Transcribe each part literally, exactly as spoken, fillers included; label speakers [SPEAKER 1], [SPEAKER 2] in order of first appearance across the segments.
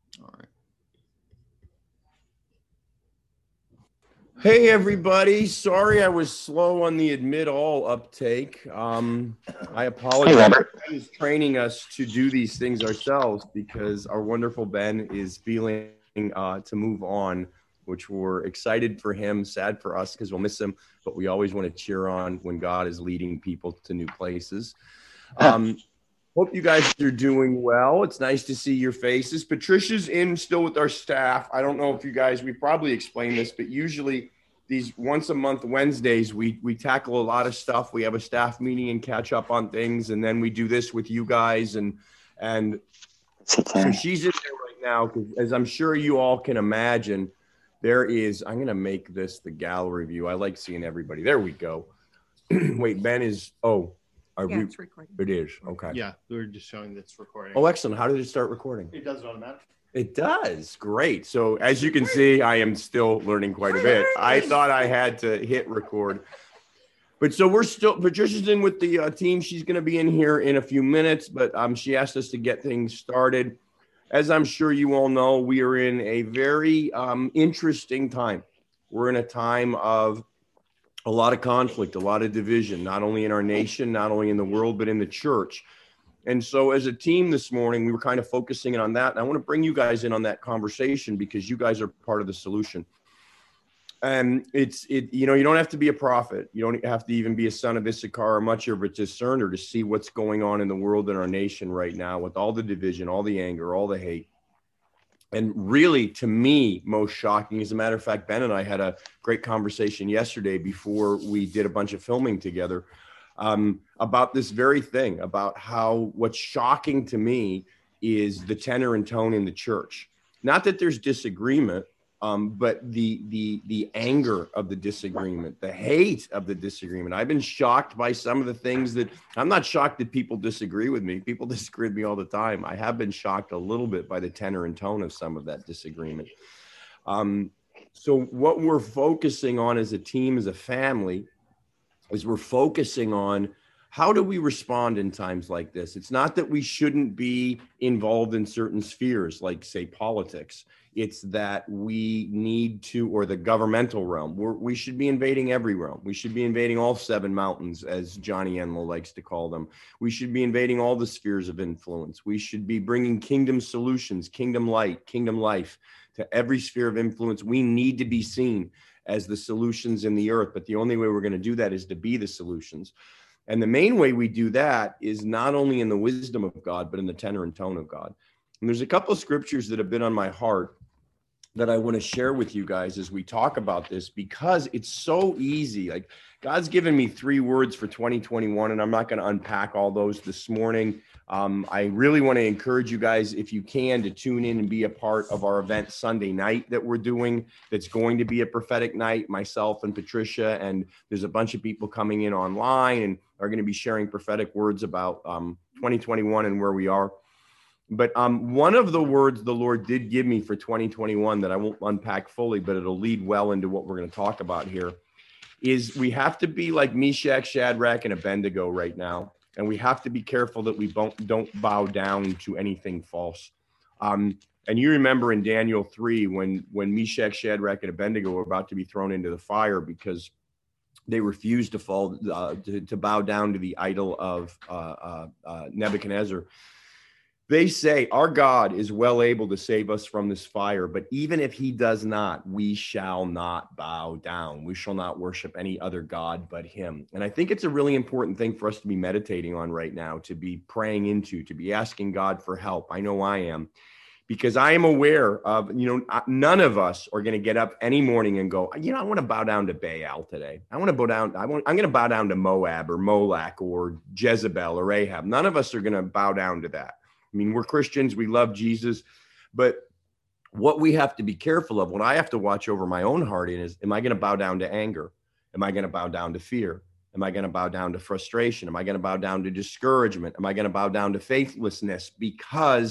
[SPEAKER 1] All right.
[SPEAKER 2] Hey everybody, sorry I was slow on the admit all uptake. Um, I
[SPEAKER 3] Hey,
[SPEAKER 2] apologize.
[SPEAKER 3] Robert.
[SPEAKER 2] Ben is training us to do these things ourselves because our wonderful Ben is feeling uh, to move on, which we're excited for him, sad for us because we'll miss him, but we always want to cheer on when God is leading people to new places. Um, Hope you guys are doing well. It's nice to see your faces. Patricia's in still with our staff. I don't know if you guys, we probably explained this, but usually these once a month Wednesdays, we we tackle a lot of stuff. We have a staff meeting and catch up on things, and then we do this with you guys. And and so she's in there right now because, as I'm sure you all can imagine, there is. I'm gonna make this the gallery view. I like seeing everybody. There we go. Wait, Ben is. Oh, are
[SPEAKER 4] Yeah,
[SPEAKER 2] we?
[SPEAKER 4] it's recording.
[SPEAKER 2] It is okay.
[SPEAKER 1] Yeah, we were just showing that's recording.
[SPEAKER 2] Oh, excellent. How did it start recording?
[SPEAKER 1] It does it automatically.
[SPEAKER 2] It does. Great. So as you can see, I am still learning quite a bit. I thought I had to hit record. But so we're still, Patricia's in with the uh, team. She's going to be in here in a few minutes, but um, she asked us to get things started. As I'm sure you all know, we are in a very um, interesting time. We're in a time of a lot of conflict, a lot of division, not only in our nation, not only in the world, but in the church. And so as a team this morning, we were kind of focusing on that. And I want to bring you guys in on that conversation because you guys are part of the solution. And it's, it, you know, you don't have to be a prophet. You don't have to even be a son of Issachar or much of a discerner to see what's going on in the world and our nation right now with all the division, all the anger, all the hate. And really, to me, most shocking, as a matter of fact, Ben and I had a great conversation yesterday before we did a bunch of filming together um, about this very thing, about how what's shocking to me is the tenor and tone in the church. Not that there's disagreement, um, but the the the anger of the disagreement, the hate of the disagreement. I've been shocked by some of the things that I'm not shocked that people disagree with me. People disagree with me all the time. I have been shocked a little bit by the tenor and tone of some of that disagreement. Um, so what we're focusing on as a team, as a family, is we're focusing on how do we respond in times like this? It's not that we shouldn't be involved in certain spheres, like, say, politics. It's that we need to, or the governmental realm, we're, we should be invading every realm. We should be invading all seven mountains, as Johnny Enlow likes to call them. We should be invading all the spheres of influence. We should be bringing kingdom solutions, kingdom light, kingdom life to every sphere of influence. We need to be seen as the solutions in the earth. But the only way we're going to do that is to be the solutions. And the main way we do that is not only in the wisdom of God, but in the tenor and tone of God. And there's a couple of scriptures that have been on my heart that I want to share with you guys as we talk about this, because it's so easy. Like, God's given me three words for twenty twenty-one, and I'm not going to unpack all those this morning. Um, I really want to encourage you guys, if you can, to tune in and be a part of our event Sunday night that we're doing. That's going to be a prophetic night, myself and Patricia, and there's a bunch of people coming in online and are going to be sharing prophetic words about um, twenty twenty-one and where we are. But um, one of the words the Lord did give me for twenty twenty-one that I won't unpack fully, but it'll lead well into what we're going to talk about here, is we have to be like Meshach, Shadrach, and Abednego right now. And we have to be careful that we don't, don't bow down to anything false. Um, and you remember in Daniel three, when, when Meshach, Shadrach, and Abednego were about to be thrown into the fire because they refused to fall, uh, to, to bow down to the idol of uh, uh, uh, Nebuchadnezzar. They say, our God is well able to save us from this fire, but even if he does not, we shall not bow down. We shall not worship any other God but him. And I think it's a really important thing for us to be meditating on right now, to be praying into, to be asking God for help. I know I am, because I am aware of, you know, none of us are going to get up any morning and go, you know, I want to bow down to Baal today. I want to bow down. I want, I'm going to bow down to Moab or Molech or Jezebel or Ahab. None of us are going to bow down to that. I mean, we're Christians, we love Jesus, but what we have to be careful of, what I have to watch over my own heart in is, am I going to bow down to anger? Am I going to bow down to fear? Am I going to bow down to frustration? Am I going to bow down to discouragement? Am I going to bow down to faithlessness? Because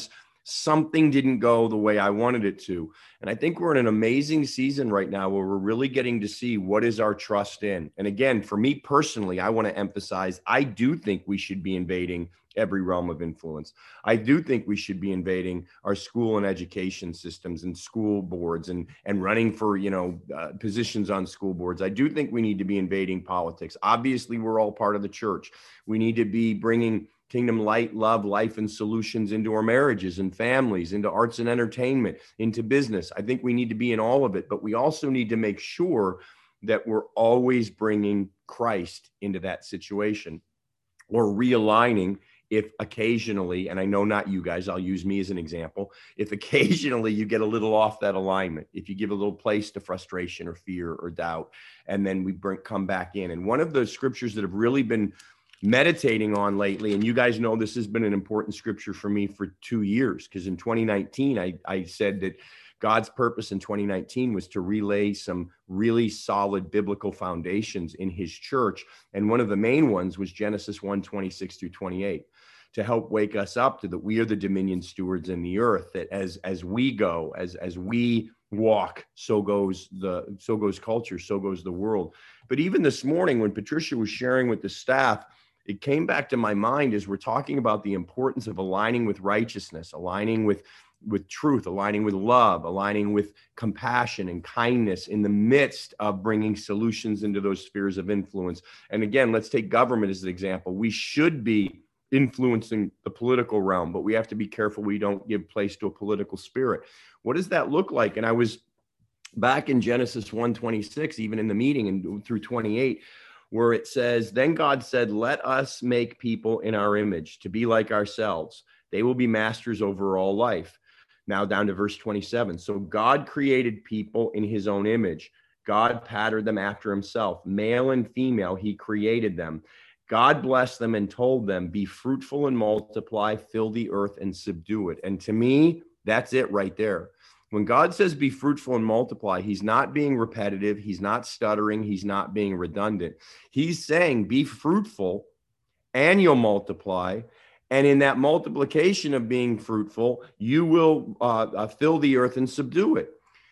[SPEAKER 2] something didn't go the way I wanted it to. And I think we're in an amazing season right now where we're really getting to see what is our trust in. And again, for me personally, I want to emphasize, I do think we should be invading every realm of influence. I do think we should be invading our school and education systems and school boards and, and running for, you know, uh, positions on school boards. I do think we need to be invading politics. Obviously, we're all part of the church. We need to be bringing kingdom light, love, life, and solutions into our marriages and families, into arts and entertainment, into business. I think we need to be in all of it, but we also need to make sure that we're always bringing Christ into that situation, or realigning if occasionally, and I know not you guys, I'll use me as an example, if occasionally you get a little off that alignment, if you give a little place to frustration or fear or doubt, and then we bring, come back in. And one of the scriptures that have really been meditating on lately, and you guys know this has been an important scripture for me for two years, because in twenty nineteen, I, I said that God's purpose in twenty nineteen was to relay some really solid biblical foundations in his church. And one of the main ones was Genesis one, twenty-six through twenty-eight, to help wake us up to that we are the dominion stewards in the earth, that as, as we go, as, as we walk, so goes the, so goes culture, so goes the world. But even this morning, when Patricia was sharing with the staff, it came back to my mind as we're talking about the importance of aligning with righteousness, aligning with with truth, aligning with love, aligning with compassion and kindness in the midst of bringing solutions into those spheres of influence. And again, let's take government as an example. We should be influencing the political realm, but we have to be careful we don't give place to a political spirit. What does that look like? And I was back in Genesis one twenty-six, even in the meeting, and through twenty-eight, where it says, then God said, let us make people in our image to be like ourselves. They will be masters over all life. Now down to verse twenty-seven. So God created people in his own image. God patterned them after himself. Male and female, he created them. God blessed them and told them, be fruitful and multiply, fill the earth and subdue it. And to me, that's it right there. When God says be fruitful and multiply, he's not being repetitive. He's not stuttering. He's not being redundant. He's saying be fruitful and you'll multiply. And in that multiplication of being fruitful, you will uh, uh, fill the earth and subdue it.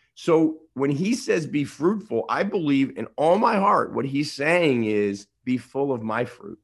[SPEAKER 2] So when he says be fruitful, I believe in all my heart, what he's saying is be full of my fruit,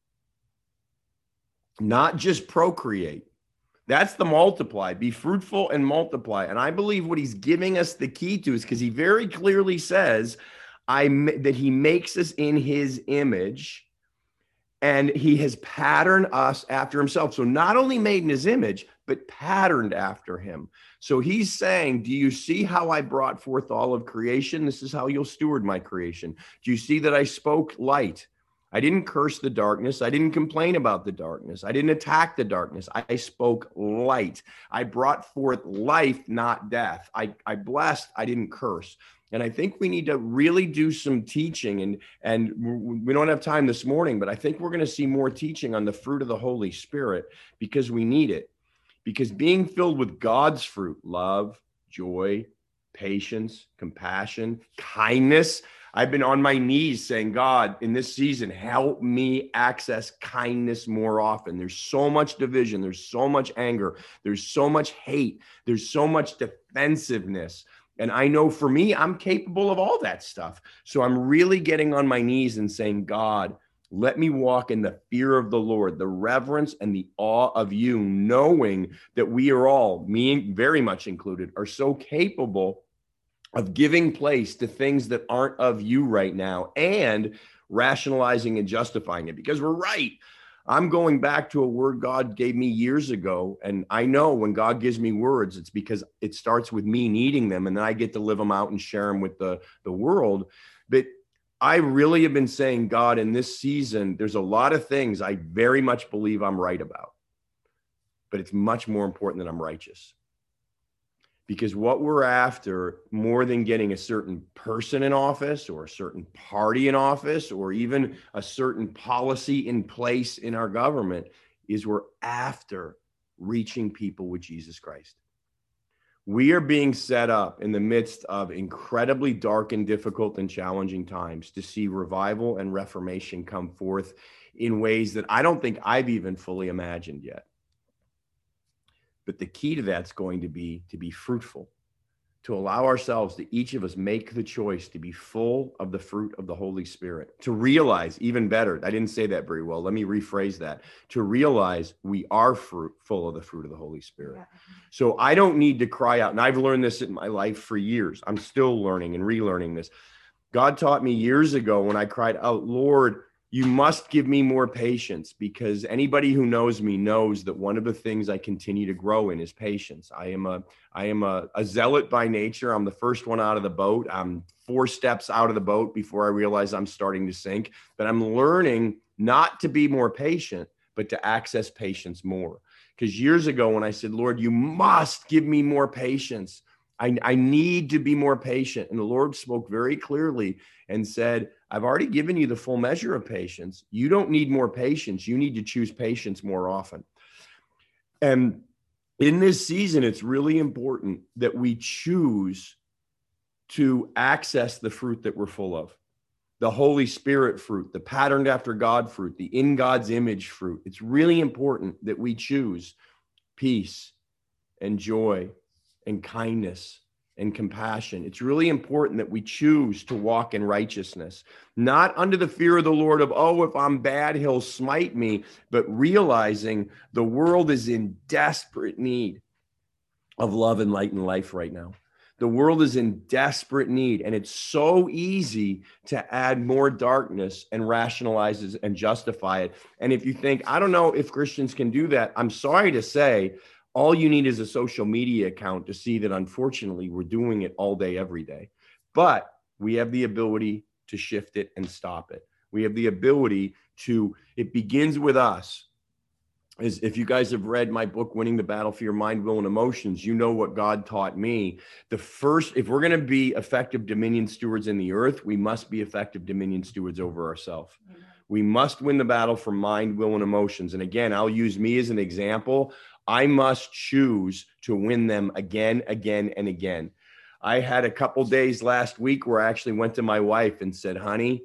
[SPEAKER 2] not just procreate. That's the multiply, be fruitful and multiply. And I believe what he's giving us the key to is because he very clearly says I that he makes us in his image. And he has patterned us after himself. So not only made in his image, but patterned after him. So he's saying, do you see how I brought forth all of creation? This is how you'll steward my creation. Do you see that I spoke light? I didn't curse the darkness. I didn't complain about the darkness. I didn't attack the darkness. I spoke light. I brought forth life, not death. I, I blessed. I didn't curse. And I think we need to really do some teaching, and, and we don't have time this morning, but I think we're going to see more teaching on the fruit of the Holy Spirit because we need it. Because being filled with God's fruit, love, joy, patience, compassion, kindness. I've been on my knees saying, God, in this season, help me access kindness more often. There's so much division. There's so much anger. There's so much hate. There's so much defensiveness. And I know for me, I'm capable of all that stuff. So I'm really getting on my knees and saying, God, let me walk in the fear of the Lord, the reverence and the awe of you, knowing that we are all, me very much included, are so capable of giving place to things that aren't of you right now and rationalizing and justifying it because we're right. I'm going back to a word God gave me years ago. And I know when God gives me words, it's because it starts with me needing them. And then I get to live them out and share them with the, the world. But I really have been saying, God, in this season, there's a lot of things I very much believe I'm right about. But it's much more important that I'm righteous. Because what we're after, more than getting a certain person in office or a certain party in office or even a certain policy in place in our government, is we're after reaching people with Jesus Christ. We are being set up in the midst of incredibly dark and difficult and challenging times to see revival and reformation come forth in ways that I don't think I've even fully imagined yet. But the key to that's going to be to be fruitful, to allow ourselves, to each of us, make the choice to be full of the fruit of the Holy Spirit, to realize, even better, I didn't say that very well. Let me rephrase that. To realize we are fruit, full of the fruit of the Holy Spirit. Yeah. So I don't need to cry out. And I've learned this in my life for years. I'm still learning and relearning this. God taught me years ago when I cried out, Lord, you must give me more patience, because anybody who knows me knows that one of the things I continue to grow in is patience. I am a, I am a, a zealot by nature. I'm the first one out of the boat. I'm four steps out of the boat before I realize I'm starting to sink, but I'm learning not to be more patient, but to access patience more. Because years ago when I said, Lord, you must give me more patience, I, I need to be more patient. And the Lord spoke very clearly and said, I've already given you the full measure of patience. You don't need more patience. You need to choose patience more often. And in this season, it's really important that we choose to access the fruit that we're full of. The Holy Spirit fruit, the patterned after God fruit, the in God's image fruit. It's really important that we choose peace and joy and kindness and compassion. It's really important that we choose to walk in righteousness, not under the fear of the Lord of, oh, if I'm bad, he'll smite me, but realizing the world is in desperate need of love and light and life right now. The world is in desperate need, and it's so easy to add more darkness and rationalize it and justify it. And if you think, I don't know if Christians can do that, I'm sorry to say, all you need is a social media account to see that, unfortunately, we're doing it all day, every day. But we have the ability to shift it and stop it. We have the ability to, it begins with us. As if you guys have read my book, Winning the Battle for Your Mind, Will, and Emotions, you know what God taught me. The first, if we're going to be effective dominion stewards in the earth, we must be effective dominion stewards over ourselves. We must win the battle for mind, will, and emotions. And again, I'll use me as an example. I must choose to win them again, again, and again. I had a couple days last week where I actually went to my wife and said, honey,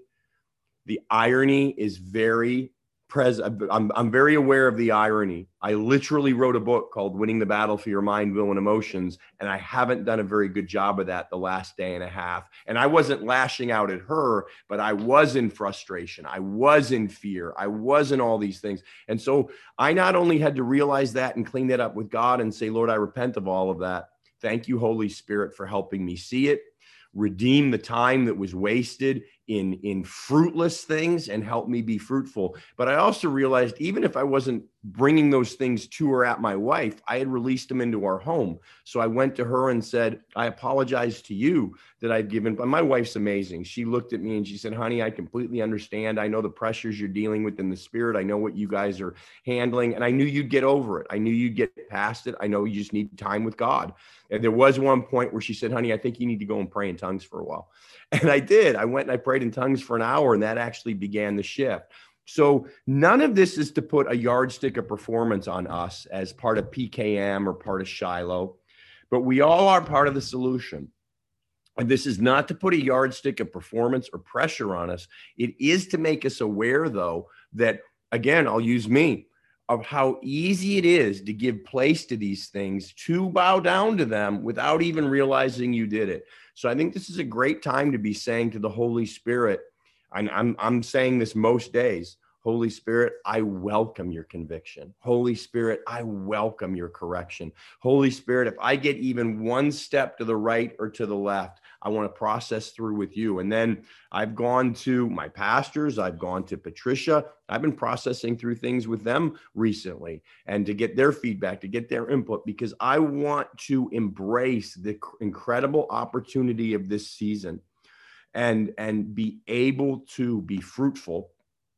[SPEAKER 2] the irony is very present. I'm, I'm very aware of the irony. I literally wrote a book called Winning the Battle for Your Mind, Will, and Emotions, and I haven't done a very good job of that the last day and a half. And I wasn't lashing out at her, but I was in frustration. I was in fear. I was in all these things. And so I not only had to realize that and clean that up with God and say, Lord, I repent of all of that. Thank you, Holy Spirit, for helping me see it, redeem the time that was wasted in, in fruitless things, and help me be fruitful. But I also realized, even if I wasn't bringing those things to or at my wife, I had released them into our home. So I went to her and said, I apologize to you that I've given, but my wife's amazing. She looked at me and she said, honey, I completely understand. I know the pressures you're dealing with in the spirit. I know what you guys are handling, and I knew you'd get over it. I knew you'd get past it. I know you just need time with God. And there was one point where she said, honey, I think you need to go and pray in tongues for a while. And I did. I went and I prayed in tongues for an hour, and that actually began the shift. So none of this is to put a yardstick of performance on us as part of P K M or part of Shiloh, but we all are part of the solution. And this is not to put a yardstick of performance or pressure on us. It is to make us aware, though, that, again, I'll use me, of how easy it is to give place to these things, to bow down to them without even realizing you did it. So I think this is a great time to be saying to the Holy Spirit, and I'm, I'm saying this most days, Holy Spirit, I welcome your conviction. Holy Spirit, I welcome your correction. Holy Spirit, if I get even one step to the right or to the left, I want to process through with you. And then I've gone to my pastors. I've gone to Patricia. I've been processing through things with them recently, and to get their feedback, to get their input, because I want to embrace the incredible opportunity of this season and, and be able to be fruitful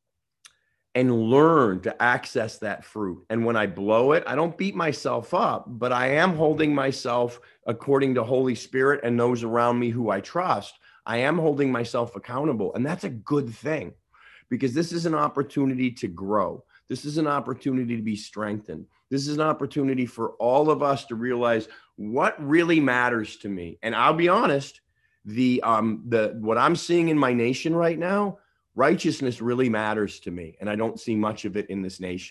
[SPEAKER 2] and learn to access that fruit. And when I blow it, I don't beat myself up, but I am holding myself, according to Holy Spirit and those around me who I trust, I am holding myself accountable. And that's a good thing, because this is an opportunity to grow. This is an opportunity to be strengthened. This is an opportunity for all of us to realize what really matters to me. And I'll be honest, the um the what I'm seeing in my nation right now, righteousness really matters to me, and I don't see much of it in this nation.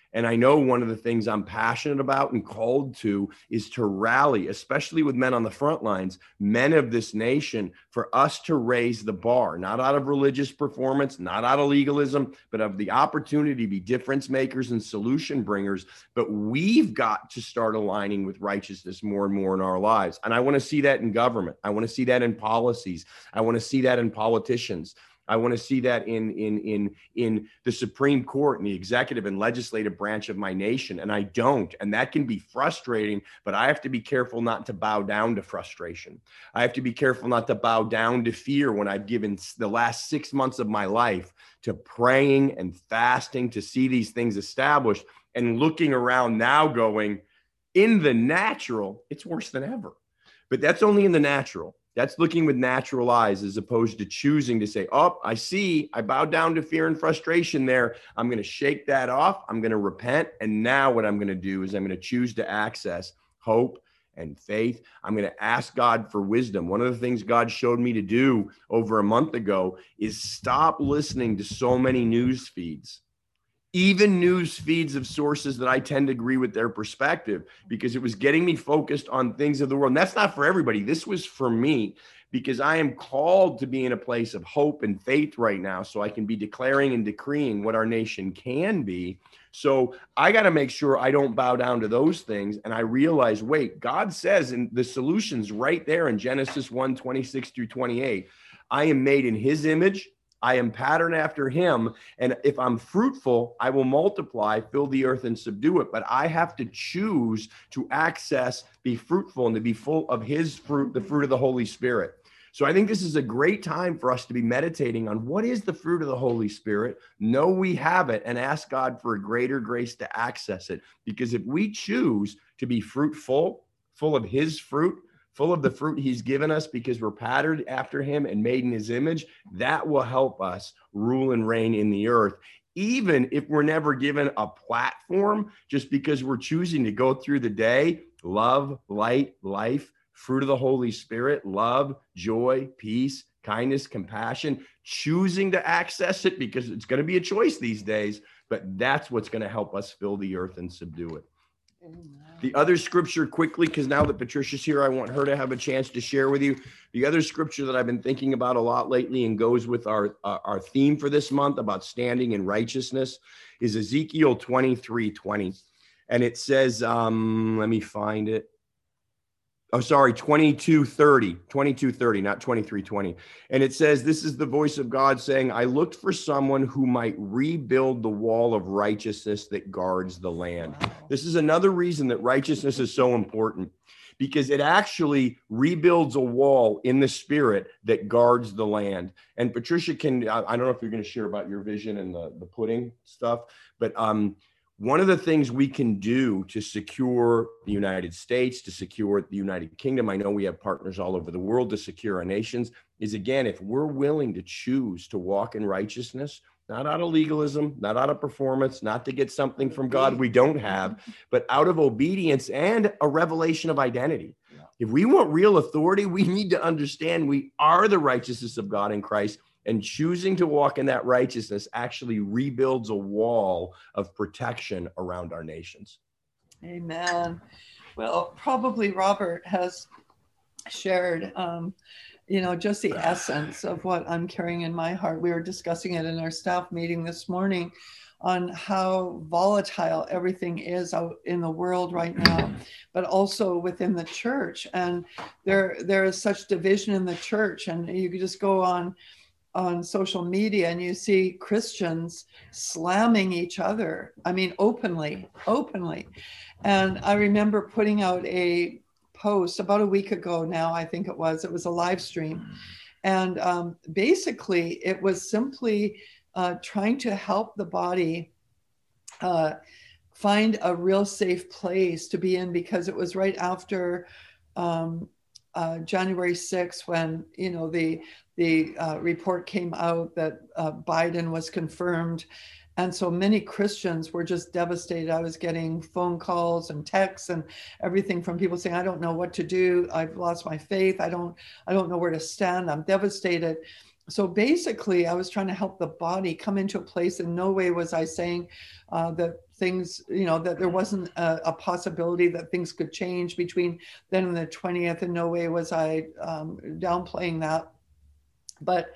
[SPEAKER 2] And I know one of the things I'm passionate about and called to is to rally, especially with men on the front lines, men of this nation, for us to raise the bar, not out of religious performance, not out of legalism, but of the opportunity to be difference makers and solution bringers. But we've got to start aligning with righteousness more and more in our lives. And I want to see that in government. I want to see that in policies. I want to see that in politicians. I want to see that in, in, in, in the Supreme Court and the executive and legislative branch of my nation. And I don't. And that can be frustrating, but I have to be careful not to bow down to frustration. I have to be careful not to bow down to fear when I've given the last six months of my life to praying and fasting to see these things established and looking around now going, in the natural, it's worse than ever. But that's only in the natural. That's looking with natural eyes as opposed to choosing to say, oh, I see, I bowed down to fear and frustration there. I'm going to shake that off. I'm going to repent. And now what I'm going to do is I'm going to choose to access hope and faith. I'm going to ask God for wisdom. One of the things God showed me to do over a month ago is stop listening to so many news feeds. Even news feeds of sources that I tend to agree with their perspective, because it was getting me focused on things of the world. And that's not for everybody. This was for me, because I am called to be in a place of hope and faith right now, so I can be declaring and decreeing what our nation can be. So I got to make sure I don't bow down to those things. And I realize, wait, God says, and the solution's right there in Genesis one, twenty-six through twenty-eight, I am made in his image. I am patterned after him. And if I'm fruitful, I will multiply, fill the earth and subdue it. But I have to choose to access, be fruitful, and to be full of his fruit, the fruit of the Holy Spirit. So I think this is a great time for us to be meditating on what is the fruit of the Holy Spirit, know we have it, and ask God for a greater grace to access it. Because if we choose to be fruitful, full of his fruit, full of the fruit he's given us because we're patterned after him and made in his image, that will help us rule and reign in the earth, even if we're never given a platform, just because we're choosing to go through the day, love, light, life, fruit of the Holy Spirit, love, joy, peace, kindness, compassion, choosing to access it because it's going to be a choice these days, but that's what's going to help us fill the earth and subdue it. Amen. The other scripture quickly, because now that Patricia's here, I want her to have a chance to share with you. The other scripture that I've been thinking about a lot lately and goes with our, uh, our theme for this month about standing in righteousness is Ezekiel twenty-three twenty. And it says, um, let me find it. Oh, sorry, twenty-two thirty, twenty-two thirty, not twenty-three twenty. And it says, this is the voice of God saying, I looked for someone who might rebuild the wall of righteousness that guards the land. Wow. This is another reason that righteousness is so important, because it actually rebuilds a wall in the spirit that guards the land. And Patricia can, I don't know if you're going to share about your vision and the, the pudding stuff, but um, one of the things we can do to secure the United States, to secure the United Kingdom, I know we have partners all over the world to secure our nations, is again, if we're willing to choose to walk in righteousness, not out of legalism, not out of performance, not to get something from God we don't have, but out of obedience and a revelation of identity. Yeah. If we want real authority, we need to understand we are the righteousness of God in Christ. And choosing to walk in that righteousness actually rebuilds a wall of protection around our nations.
[SPEAKER 3] Amen. Well, probably Robert has shared, um, you know, just the essence of what I'm carrying in my heart. We were discussing it in our staff meeting this morning on how volatile everything is out in the world right now, but also within the church. And there, there is such division in the church, and you could just go on on social media and you see Christians slamming each other. I mean, openly, openly. And I remember putting out a post about a week ago now, I think it was, it was a live stream. And um, basically it was simply uh, trying to help the body uh, find a real safe place to be in, because it was right after um, uh, January sixth when, you know, the The uh, report came out that uh, Biden was confirmed. And so many Christians were just devastated. I was getting phone calls and texts and everything from people saying, I don't know what to do. I've lost my faith. I don't, I don't know where to stand. I'm devastated. So basically, I was trying to help the body come into a place. In no way was I saying uh, that things, you know, that there wasn't a, a possibility that things could change between then and the twentieth. In no way was I um, downplaying that. But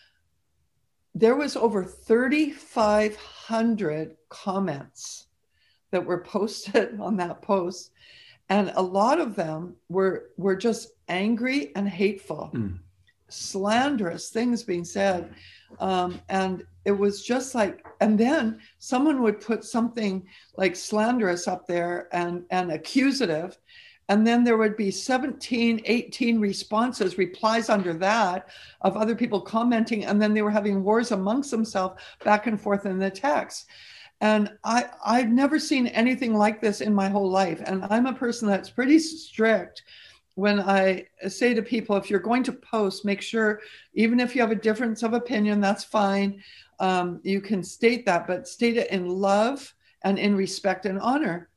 [SPEAKER 3] there was over thirty-five hundred comments that were posted on that post. And a lot of them were, were just angry and hateful, mm. slanderous things being said. Um, and it was just like, and then someone would put something like slanderous up there and, and accusative. And then there would be seventeen, eighteen responses, replies under that of other people commenting. And then they were having wars amongst themselves back and forth in the text. And I, I've never seen anything like this in my whole life. And I'm a person that's pretty strict when I say to people, if you're going to post, make sure, even if you have a difference of opinion, that's fine. Um, you can state that, but state it in love and in respect and honor.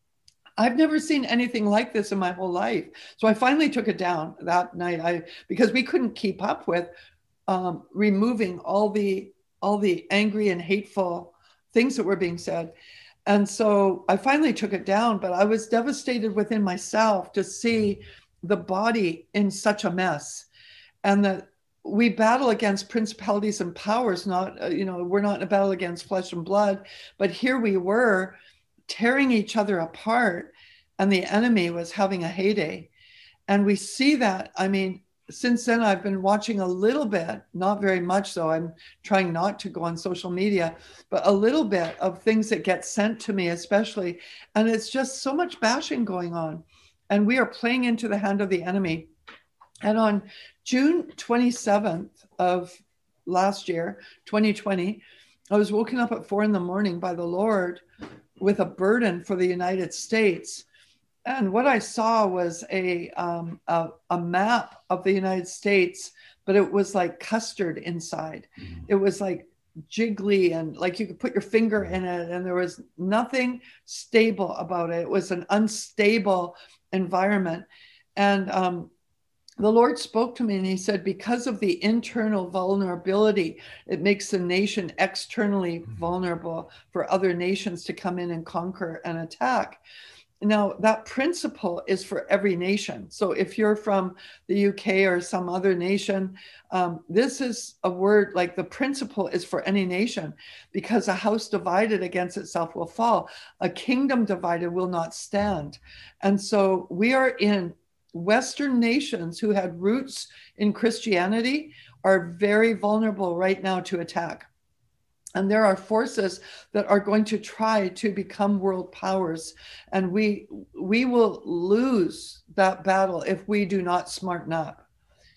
[SPEAKER 3] I've never seen anything like this in my whole life. So I finally took it down that night I because we couldn't keep up with um, removing all the all the angry and hateful things that were being said. And so I finally took it down, but I was devastated within myself to see the body in such a mess, and that we battle against principalities and powers, not, uh, you know, we're not in a battle against flesh and blood, but here we were tearing each other apart, and the enemy was having a heyday. And we see that, I mean, since then I've been watching a little bit, not very much though, I'm trying not to go on social media, but a little bit of things that get sent to me especially. And it's just so much bashing going on. And we are playing into the hand of the enemy. And on June twenty-seventh of last year, twenty twenty, I was woken up at four in the morning by the Lord with a burden for the United States. And what I saw was a, um, a, a map of the United States, but it was like custard inside. Mm-hmm. It was like jiggly and like you could put your finger in it, and there was nothing stable about it. It was an unstable environment. And um, the Lord spoke to me and he said, because of the internal vulnerability, it makes the nation externally mm-hmm. vulnerable for other nations to come in and conquer and attack. Now, that principle is for every nation. So if you're from the U K or some other nation, um, this is a word like the principle is for any nation, because a house divided against itself will fall. A kingdom divided will not stand. And so we are in Western nations who had roots in Christianity are very vulnerable right now to attack. And there are forces that are going to try to become world powers. And we we will lose that battle if we do not smarten up.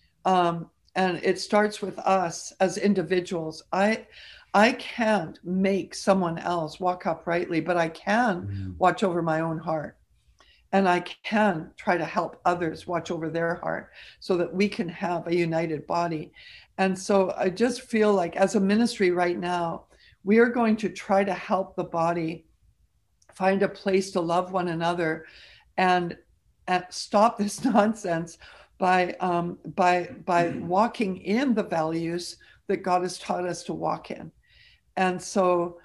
[SPEAKER 3] Um, and it starts with us as individuals. I I can't make someone else walk uprightly, but I can mm-hmm. watch over my own heart. And I can try to help others watch over their heart so that we can have a united body. And so I just feel like as a ministry right now, we are going to try to help the body find a place to love one another and, and stop this nonsense by, um, by, by walking in the values that God has taught us to walk in. And so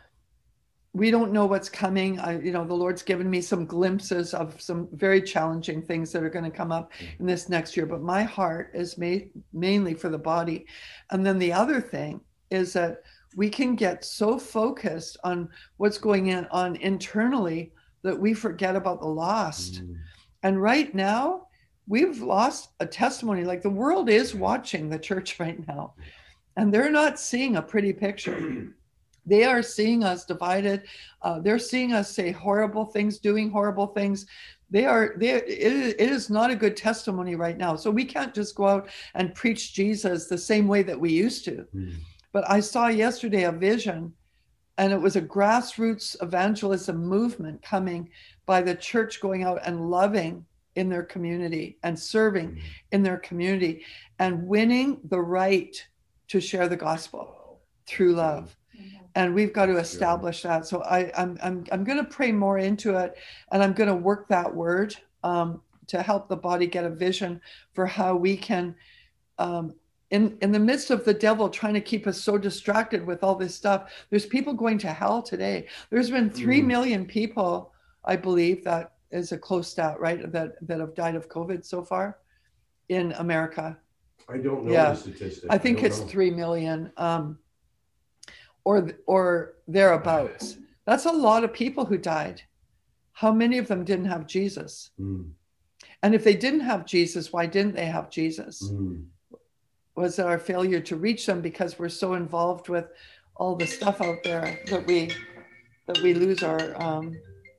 [SPEAKER 3] we don't know what's coming. I, you know, the Lord's given me some glimpses of some very challenging things that are going to come up in this next year, but my heart is made mainly for the body. And then the other thing is that we can get so focused on what's going on internally that we forget about the lost. Mm. And right now, we've lost a testimony. Like the world is watching the church right now, and they're not seeing a pretty picture. They are seeing us divided. Uh, they're seeing us say horrible things, doing horrible things. They are, they, it, it is not a good testimony right now. So we can't just go out and preach Jesus the same way that we used to. Mm. But I saw yesterday a vision, and it was a grassroots evangelism movement coming by the church going out and loving in their community and serving mm. in their community and winning the right to share the gospel through love. And we've got to establish that. So I, I'm I'm I'm going to pray more into it, and I'm going to work that word um, to help the body get a vision for how we can um, in, in the midst of the devil trying to keep us so distracted with all this stuff, there's people going to hell today. There's been three
[SPEAKER 2] Mm.
[SPEAKER 3] million people, I believe, that is a close stat, right? That, that have died of COVID so far in America.
[SPEAKER 2] I don't know
[SPEAKER 3] Yeah.
[SPEAKER 2] the statistic.
[SPEAKER 3] I think
[SPEAKER 2] don't
[SPEAKER 3] it's
[SPEAKER 2] know.
[SPEAKER 3] three million, um, or, or thereabouts. That's a lot of people who died. How many of them didn't have Jesus?
[SPEAKER 2] Mm.
[SPEAKER 3] And if they didn't have Jesus, why didn't they have Jesus?
[SPEAKER 2] Mm.
[SPEAKER 3] Was it our failure to reach them because we're so involved with all the stuff out there that we that we lose our um,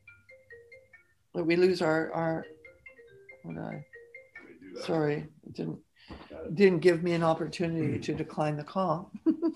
[SPEAKER 3] that we lose our our what did I sorry, it didn't didn't give me an opportunity to decline the call.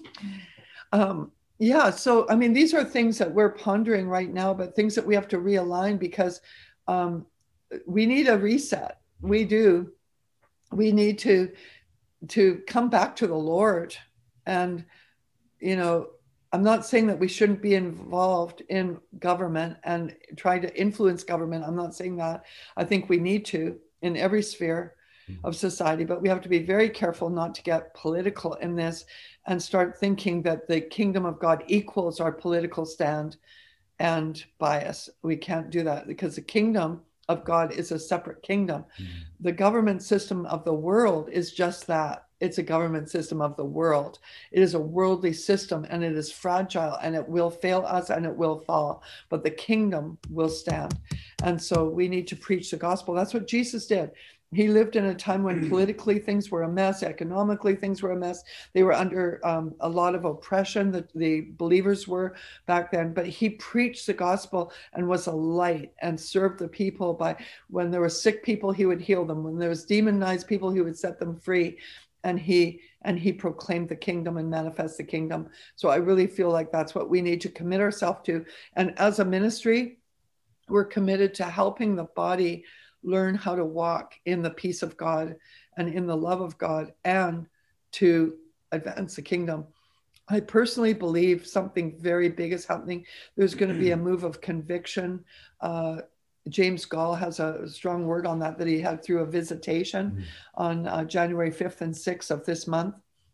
[SPEAKER 3] um, yeah, so I mean, these are things that we're pondering right now, but things that we have to realign because um, we need a reset. We do. We need to to come back to the Lord. And, you know, I'm not saying that we shouldn't be involved in government and try to influence government. I'm not saying that. I think we need to in every sphere of society, but we have to be very careful not to get political in this and start thinking that the kingdom of God equals our political stand and bias. We can't do that because the kingdom of God is a separate kingdom. Mm-hmm. The government system of the world is just that. It's a government system of the world. It is a worldly system and it is fragile and it will fail us and it will fall, but the kingdom will stand. And so we need to preach the gospel. That's what Jesus did. He lived in a time when politically things were a mess, economically things were a mess. They were under um, a lot of oppression that the believers were back then, but he preached the gospel and was a light and served the people by, when there were sick people, he would heal them. When there was demonized people, he would set them free. And he and he proclaimed the kingdom and manifest the kingdom. So I really feel like that's what we need to commit ourselves to. And as a ministry, we're committed to helping the body learn how to walk in the peace of God and in the love of God and to advance the kingdom. I personally believe something very big is happening. There's going to be a move of conviction. Uh, James Gall has a strong word on that, that he had through a visitation mm-hmm. on uh, January fifth and sixth of this month.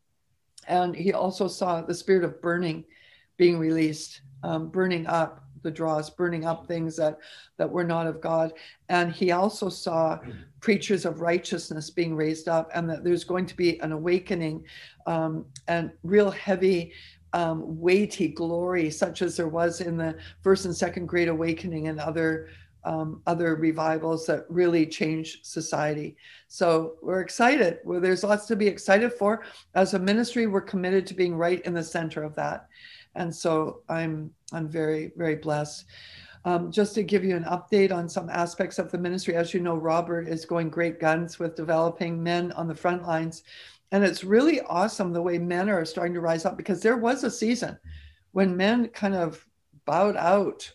[SPEAKER 3] And he also saw the spirit of burning being released, um, burning up the dross, burning up things that, that were not of God. And he also saw preachers of righteousness being raised up, and that there's going to be an awakening um, and real heavy, um, weighty glory, such as there was in the first and second Great Awakening and other um, other revivals that really changed society. So we're excited. Well, there's lots to be excited for. As a ministry, we're committed to being right in the center of that. And so I'm I'm very, very blessed. Um, just to give you an update on some aspects of the ministry, as you know, Robert is going great guns with developing men on the front lines. And it's really awesome the way men are starting to rise up, because there was a season when men kind of bowed out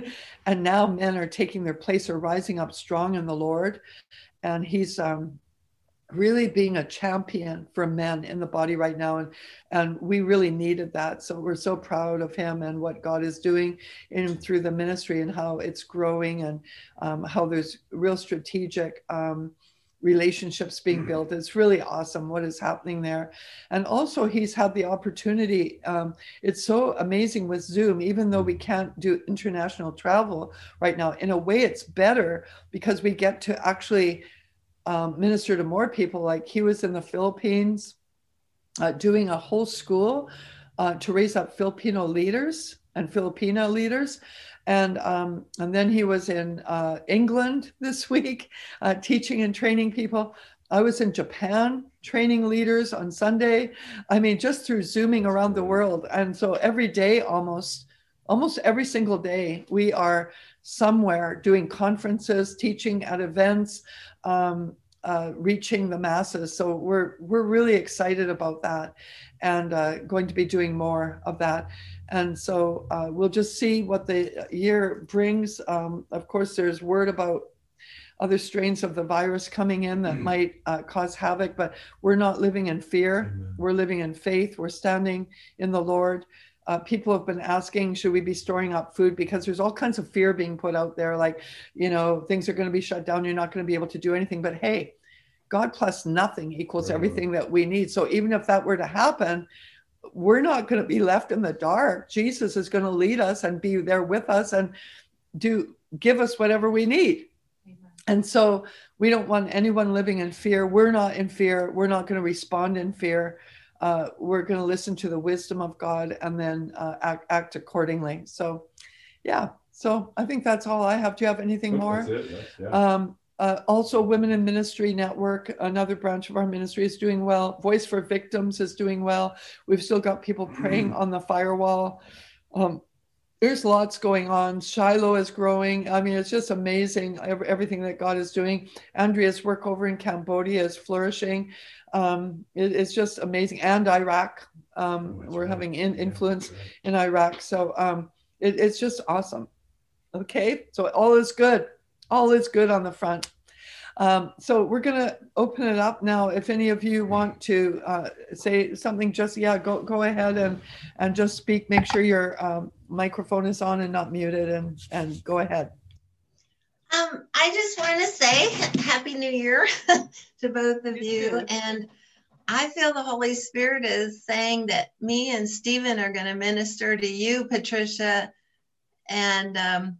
[SPEAKER 3] and now men are taking their place, or rising up strong in the Lord. And he's um, really being a champion for men in the body right now. And, and we really needed that. So we're so proud of him and what God is doing in him through the ministry, and how it's growing, and um, how there's real strategic um, relationships being built. It's really awesome what is happening there. And also he's had the opportunity. Um, it's so amazing with Zoom, even though we can't do international travel right now, in a way it's better because we get to actually Um, minister to more people. Like he was in the Philippines uh, doing a whole school uh, to raise up Filipino leaders and Filipino leaders. And um, and then he was in uh, England this week uh, teaching and training people. I was in Japan training leaders on Sunday. I mean, just through Zooming around the world. And so every day, almost, almost every single day, we are somewhere doing conferences, teaching at events, um, uh, reaching the masses. So we're we're really excited about that, and uh, going to be doing more of that. And so uh, we'll just see what the year brings. Um, of course, there's word about other strains of the virus coming in that might uh, cause havoc, but we're not living in fear. Amen. We're living in faith. We're standing in the Lord. Uh, people have been asking, should we be storing up food? Because there's all kinds of fear being put out there. Like, you know, things are going to be shut down. You're not going to be able to do anything. But hey, God plus nothing equals
[SPEAKER 2] Right.
[SPEAKER 3] everything that we need. So even if that were to happen, we're not going to be left in the dark. Jesus is going to lead us and be there with us and do give us whatever we need. Amen. And so we don't want anyone living in fear. We're not in fear. We're not going to respond in fear. Uh, we're going to listen to the wisdom of God and then uh, act, act accordingly. So, yeah. So I think that's all I have. Do you have anything more?
[SPEAKER 2] That's it. That's, yeah. Um,
[SPEAKER 3] uh, also, Women in Ministry Network, another branch of our ministry, is doing well. Voice for Victims is doing well. We've still got people praying on the firewall. Um, there's lots going on. Shiloh is growing. I mean, it's just amazing, everything that God is doing. Andrea's work over in Cambodia is flourishing. Um, it, it's just amazing. And Iraq. Um, oh, we're right. having in, influence yeah, right. in Iraq. So um, it, it's just awesome. Okay, so all is good. All is good on the front. Um, so we're going to open it up now. If any of you want to uh, say something, just, yeah, go go ahead and, and just speak. Make sure your um, microphone is on and not muted, and, and go ahead.
[SPEAKER 4] Um, I just want to say Happy New Year to both of you. And I feel the Holy Spirit is saying that me and Stephen are going to minister to you, Patricia. And um,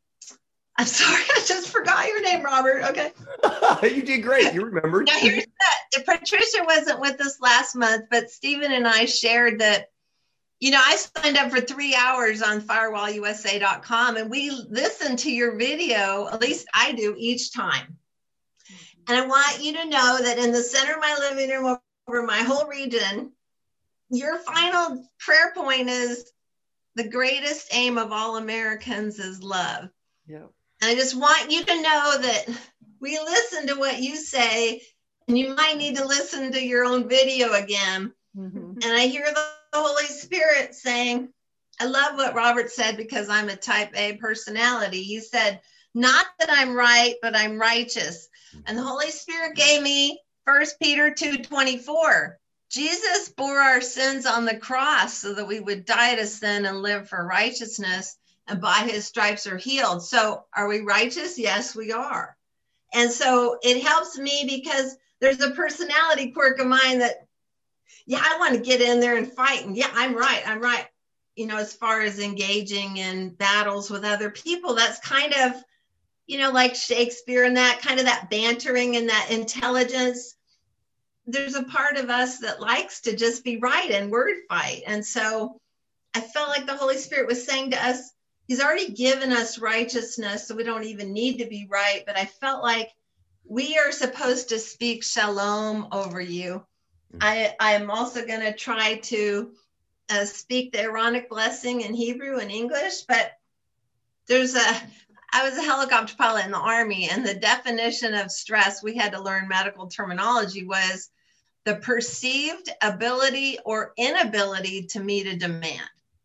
[SPEAKER 4] I'm sorry, I just forgot your name, Robert. Okay.
[SPEAKER 2] You did great. You remembered.
[SPEAKER 4] Now here's that. Patricia wasn't with us last month, but Stephen and I shared that, you know, I signed up for three hours on firewall U S A dot com, and we listen to your video, at least I do, each time. And I want you to know that in the center of my living room over my whole region, your final prayer point is the greatest aim of all Americans is love.
[SPEAKER 3] Yeah.
[SPEAKER 4] And I just want you to know that we listen to what you say, and you might need to listen to your own video again. Mm-hmm. And I hear the Holy Spirit saying, I love what Robert said, because I'm a type A personality. He said, not that I'm right, but I'm righteous. And the Holy Spirit gave me First Peter two twenty-four. Jesus bore our sins on the cross so that we would die to sin and live for righteousness, and by his stripes are healed. So are we righteous? Yes, we are. And so it helps me because there's a personality quirk of mine that, yeah, I want to get in there and fight. And yeah, I'm right. I'm right. You know, as far as engaging in battles with other people, that's kind of, you know, like Shakespeare and that kind of that bantering and that intelligence. There's a part of us that likes to just be right and word fight. And so I felt like the Holy Spirit was saying to us, he's already given us righteousness, so we don't even need to be right. But I felt like we are supposed to speak shalom over you. I, I'm also going to try to uh, speak the Aaronic blessing in Hebrew and English, but there's a, I was a helicopter pilot in the Army, and the definition of stress, we had to learn medical terminology, was the perceived ability or inability to meet a demand.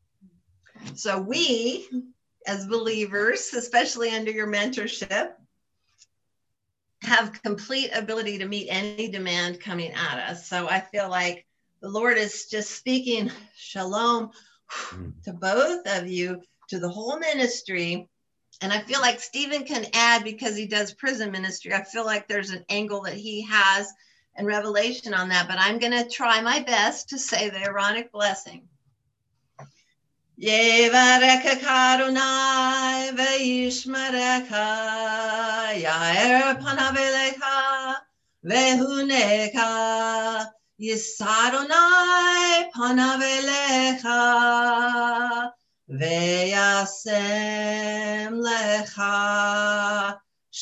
[SPEAKER 4] So we, as believers, especially under your mentorship, have complete ability to meet any demand coming at us. So I feel like the Lord is just speaking shalom to both of you, to the whole ministry. And I feel like Stephen can add, because he does prison ministry. I feel like there's an angle that he has and revelation on that, but I'm going to try my best to say the Aaronic blessing. Yevareka Karunai Veishmareka Yair Panavelecha Vehuneka Yisarunai Panavelecha Veyasem Lecha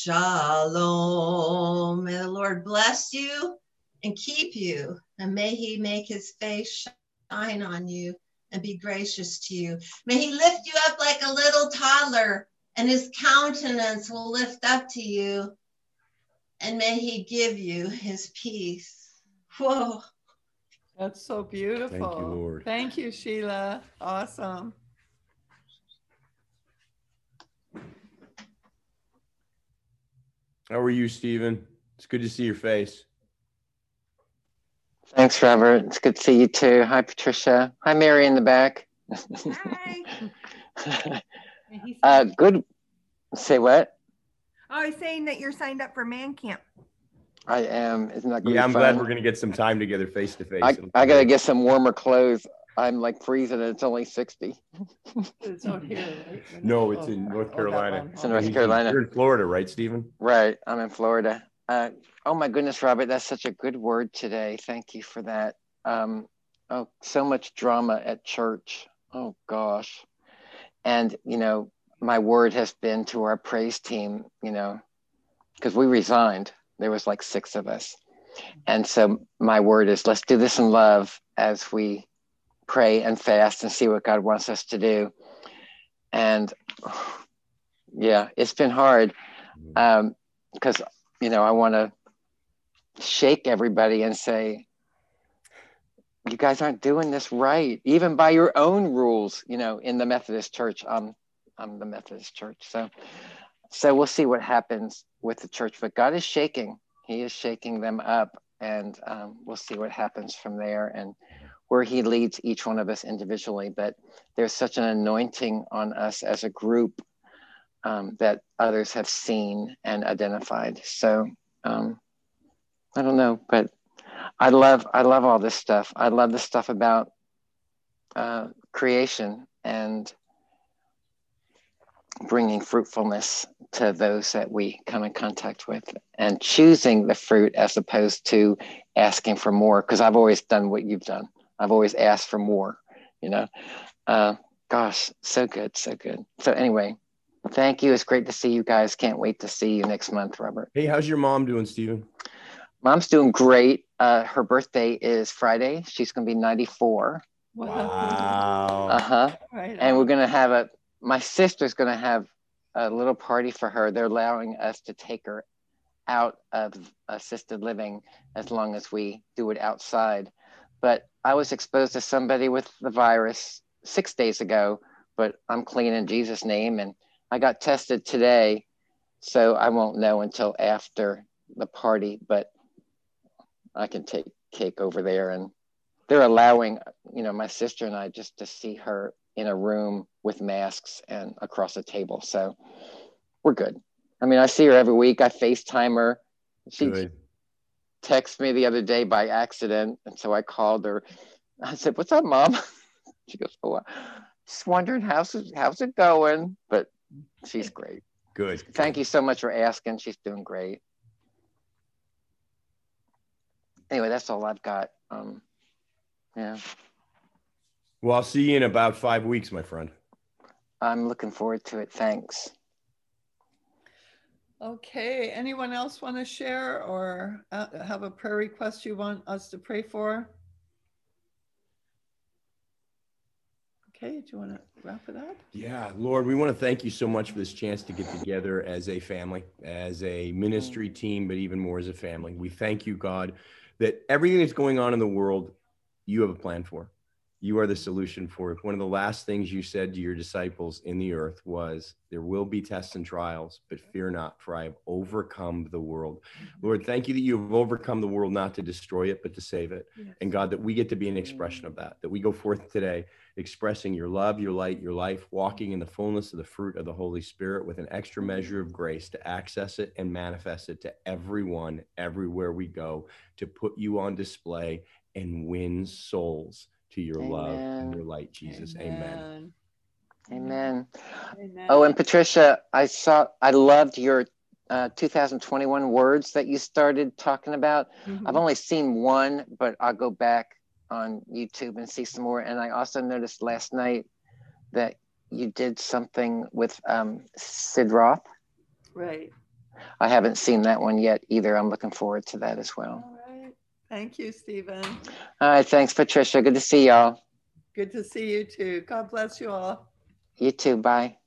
[SPEAKER 4] Shalom. May the Lord bless you and keep you, and may he make his face shine on you and be gracious to you. May he lift you up like a little toddler, and his countenance will lift up to you, and may he give you his peace. Whoa.
[SPEAKER 3] That's so beautiful.
[SPEAKER 2] Thank you, Lord.
[SPEAKER 3] Thank you, Sheila. Awesome.
[SPEAKER 2] How are you, Stephen? It's good to see your face.
[SPEAKER 5] Thanks, Robert. It's good to see you too. Hi, Patricia. Hi, Mary in the back.
[SPEAKER 6] Hi.
[SPEAKER 5] uh, good. Say what?
[SPEAKER 6] I was saying that you're signed up for Man Camp.
[SPEAKER 5] I am. Isn't that gonna
[SPEAKER 2] Yeah,
[SPEAKER 5] be
[SPEAKER 2] I'm
[SPEAKER 5] fun?
[SPEAKER 2] glad we're going to get some time together face to face.
[SPEAKER 5] I, I got to get some warmer clothes. I'm like freezing and it's only sixty.
[SPEAKER 3] It's out here, right?
[SPEAKER 2] No, it's
[SPEAKER 3] Oh,
[SPEAKER 2] in North
[SPEAKER 3] oh, that
[SPEAKER 2] Carolina.
[SPEAKER 3] one.
[SPEAKER 5] It's in North
[SPEAKER 2] He's-
[SPEAKER 5] Carolina.
[SPEAKER 2] You're in Florida, right, Stephen?
[SPEAKER 5] Right. I'm in Florida. Uh, oh my goodness, Robert, that's such a good word today. Thank you for that. Um, oh, so much drama at church. Oh gosh. And, you know, my word has been to our praise team, you know, because we resigned. There was like six of us. And so my word is, let's do this in love as we pray and fast and see what God wants us to do. And yeah, it's been hard um, because, you know, I want to shake everybody and say, you guys aren't doing this right, even by your own rules, you know, in the Methodist Church. Um, I'm the Methodist Church. So, so we'll see what happens with the church, but God is shaking. He is shaking them up, and um, we'll see what happens from there and where he leads each one of us individually. But there's such an anointing on us as a group um, that others have seen and identified. So um, I don't know, but I love, I love all this stuff. I love the stuff about uh, creation and bringing fruitfulness to those that we come in contact with, and choosing the fruit as opposed to asking for more. Because I've always done what you've done. I've always asked for more, you know. Uh, gosh, so good, so good. So anyway, thank you. It's great to see you guys. Can't wait to see you next month, Robert.
[SPEAKER 2] Hey, how's your mom doing, Stephen?
[SPEAKER 5] Mom's doing great. Uh, her birthday is Friday. She's going to be ninety-four.
[SPEAKER 2] Wow.
[SPEAKER 5] Uh-huh.
[SPEAKER 3] Right
[SPEAKER 5] And
[SPEAKER 3] on.
[SPEAKER 5] we're going to have a, my sister's going to have a little party for her. They're allowing us to take her out of assisted living as long as we do it outside. But I was exposed to somebody with the virus six days ago, but I'm clean in Jesus' name. And I got tested today, so I won't know until after the party, but I can take cake over there. And they're allowing, you know, my sister and I just to see her in a room with masks and across a table. So we're good. I mean, I see her every week. I FaceTime her. She
[SPEAKER 2] Good.
[SPEAKER 5] texted me the other day by accident. And so I called her. I said, "What's up, Mom?" She goes, "Oh, just wondering how's it, how's it going?" But she's great.
[SPEAKER 2] Good.
[SPEAKER 5] Thank you so much for asking. She's doing great. Anyway, that's all I've got. Um, yeah.
[SPEAKER 2] Well, I'll see you in about five weeks, my friend.
[SPEAKER 5] I'm looking forward to it. Thanks.
[SPEAKER 3] Okay, anyone else want to share or uh, have a prayer request you want us to pray for? Okay, do you want to wrap it up?
[SPEAKER 2] Yeah, Lord, we want to thank you so much for this chance to get together as a family, as a ministry team, but even more as a family. We thank you, God, that everything that's going on in the world, you have a plan for. You are the solution for it. One of the last things you said to your disciples in the earth was, there will be tests and trials, but fear not, for I have overcome the world. Lord, thank you that you have overcome the world, not to destroy it, but to save it.
[SPEAKER 3] Yes.
[SPEAKER 2] And God, that we get to be an expression of that, that we go forth today expressing your love, your light, your life, walking in the fullness of the fruit of the Holy Spirit with an extra measure of grace to access it and manifest it to everyone, everywhere we go, to put you on display and win souls to your love and your light, Jesus. Amen.
[SPEAKER 5] Amen.
[SPEAKER 3] Amen.
[SPEAKER 5] Oh, and Patricia, I saw, I loved your uh, two thousand twenty-one words that you started talking about.
[SPEAKER 3] Mhm.
[SPEAKER 5] I've only seen one, but I'll go back on YouTube and see some more. And I also noticed last night that you did something with um, Sid Roth.
[SPEAKER 3] Right.
[SPEAKER 5] I haven't seen that one yet either. I'm looking forward to that as well.
[SPEAKER 3] All right. Thank you, Stephen.
[SPEAKER 5] All right. Thanks, Patricia. Good to see y'all.
[SPEAKER 3] Good to see you too. God bless you all.
[SPEAKER 5] You too. Bye.